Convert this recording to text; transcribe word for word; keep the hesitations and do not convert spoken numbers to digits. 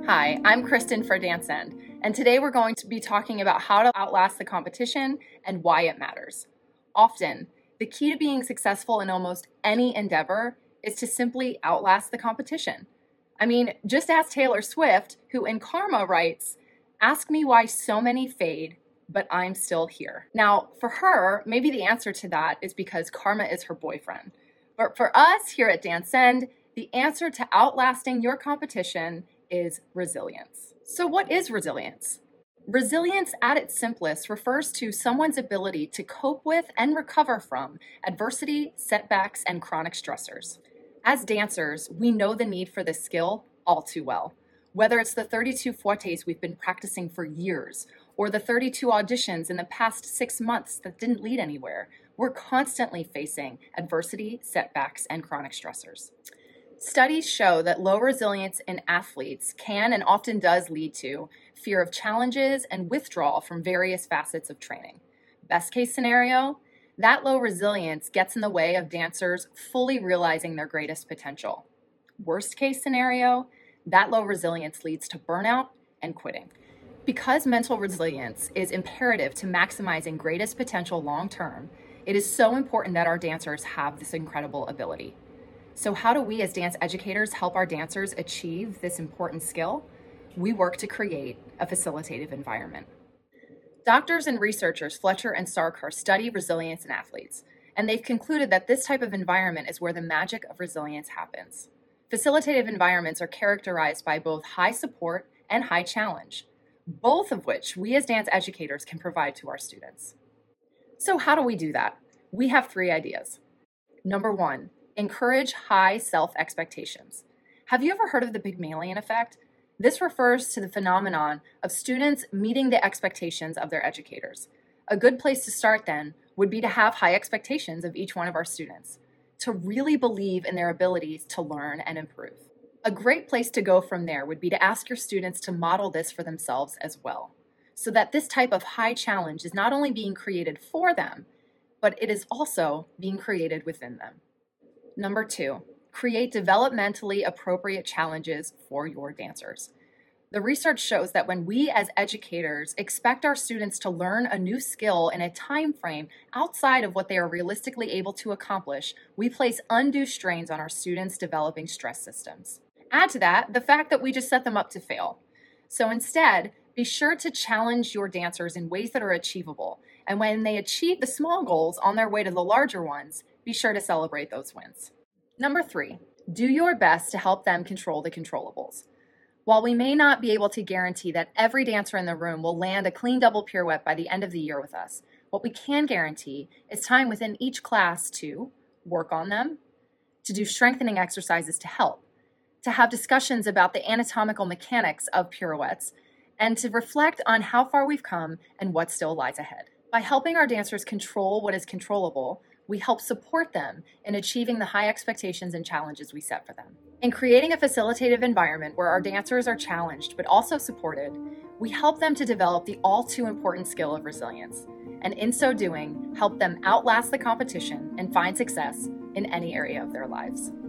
Hi, I'm Kristen for DanceEnd, and today we're going to be talking about how to outlast the competition and why it matters. Often, the key to being successful in almost any endeavor is to simply outlast the competition. I mean, just ask Taylor Swift, who in Karma writes, "Ask me why so many fade, but I'm still here." Now, for her, maybe the answer to that is because Karma is her boyfriend. But for us here at DanceEnd, the answer to outlasting your competition is resilience. So what is resilience? Resilience at its simplest refers to someone's ability to cope with and recover from adversity, setbacks, and chronic stressors. As dancers, we know the need for this skill all too well. Whether it's the thirty-two fortes we've been practicing for years, or the thirty-two auditions in the past six months that didn't lead anywhere, we're constantly facing adversity, setbacks, and chronic stressors. Studies show that low resilience in athletes can and often does lead to fear of challenges and withdrawal from various facets of training. Best case scenario, that low resilience gets in the way of dancers fully realizing their greatest potential. Worst case scenario, that low resilience leads to burnout and quitting. Because mental resilience is imperative to maximizing greatest potential long term, it is so important that our dancers have this incredible ability. So how do we as dance educators help our dancers achieve this important skill? We work to create a facilitative environment. Doctors and researchers Fletcher and Sarkar study resilience in athletes, and they've concluded that this type of environment is where the magic of resilience happens. Facilitative environments are characterized by both high support and high challenge, both of which we as dance educators can provide to our students. So how do we do that? We have three ideas. Number one, encourage high self-expectations. Have you ever heard of the Pygmalion effect? This refers to the phenomenon of students meeting the expectations of their educators. A good place to start then would be to have high expectations of each one of our students, to really believe in their abilities to learn and improve. A great place to go from there would be to ask your students to model this for themselves as well, so that this type of high challenge is not only being created for them, but it is also being created within them. Number two, create developmentally appropriate challenges for your dancers. The research shows that when we as educators expect our students to learn a new skill in a time frame outside of what they are realistically able to accomplish, we place undue strains on our students' developing stress systems. Add to that the fact that we just set them up to fail. So instead, be sure to challenge your dancers in ways that are achievable. And when they achieve the small goals on their way to the larger ones, be sure to celebrate those wins. Number three, do your best to help them control the controllables. While we may not be able to guarantee that every dancer in the room will land a clean double pirouette by the end of the year with us, what we can guarantee is time within each class to work on them, to do strengthening exercises to help, to have discussions about the anatomical mechanics of pirouettes, and to reflect on how far we've come and what still lies ahead. By helping our dancers control what is controllable, we help support them in achieving the high expectations and challenges we set for them. In creating a facilitative environment where our dancers are challenged but also supported, we help them to develop the all too important skill of resilience, and in so doing, help them outlast the competition and find success in any area of their lives.